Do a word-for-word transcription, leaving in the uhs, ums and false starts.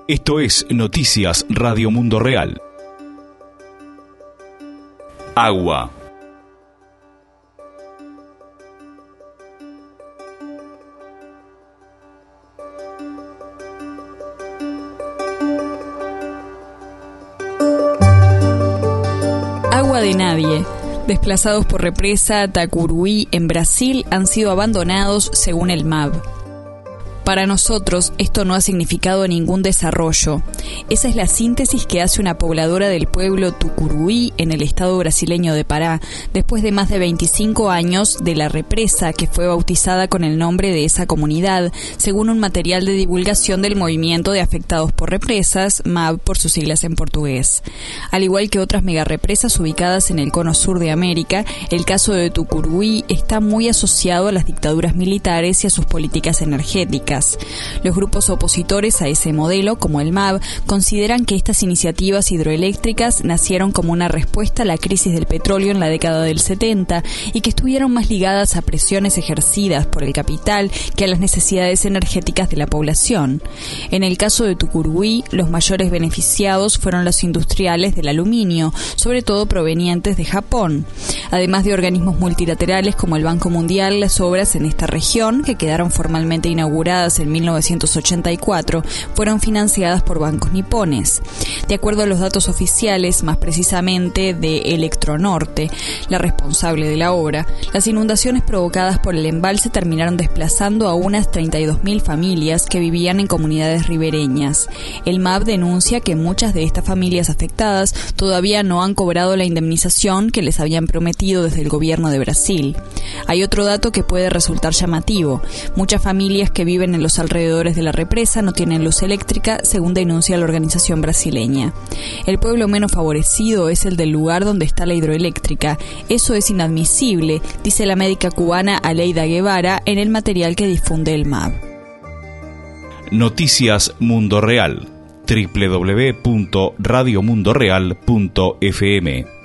Esto es Noticias Radio Mundo Real. Agua. Agua de nadie. Desplazados por represa Tacuruí en Brasil han sido abandonados según el M A B. Para nosotros esto no ha significado ningún desarrollo. Esa es la síntesis que hace una pobladora del pueblo Tucuruí en el estado brasileño de Pará, después de más de veinticinco años de la represa que fue bautizada con el nombre de esa comunidad, según un material de divulgación del Movimiento de Afectados por Represas, M A B por sus siglas en portugués. Al igual que otras megarepresas ubicadas en el cono sur de América, el caso de Tucuruí está muy asociado a las dictaduras militares y a sus políticas energéticas. Los grupos opositores a ese modelo, como el M A B, consideran que estas iniciativas hidroeléctricas nacieron como una respuesta a la crisis del petróleo en la década del setenta y que estuvieron más ligadas a presiones ejercidas por el capital que a las necesidades energéticas de la población. En el caso de Tucuruí, los mayores beneficiados fueron los industriales del aluminio, sobre todo provenientes de Japón. Además de organismos multilaterales como el Banco Mundial, las obras en esta región, que quedaron formalmente inauguradas en mil novecientos ochenta y cuatro, fueron financiadas por bancos nipones. De acuerdo a los datos oficiales, más precisamente de Electronorte, la responsable de la obra, las inundaciones provocadas por el embalse terminaron desplazando a unas treinta y dos mil familias que vivían en comunidades ribereñas. El M A B denuncia que muchas de estas familias afectadas todavía no han cobrado la indemnización que les habían prometido desde el gobierno de Brasil. Hay otro dato que puede resultar llamativo. Muchas familias que viven en los alrededores de la represa no tienen luz eléctrica, según denuncia la organización brasileña. El pueblo menos favorecido es el del lugar donde está la hidroeléctrica. Eso es inadmisible, dice la médica cubana Aleida Guevara en el material que difunde el M A B. Noticias Mundo Real. doble u doble u doble u punto radio mundo real punto f m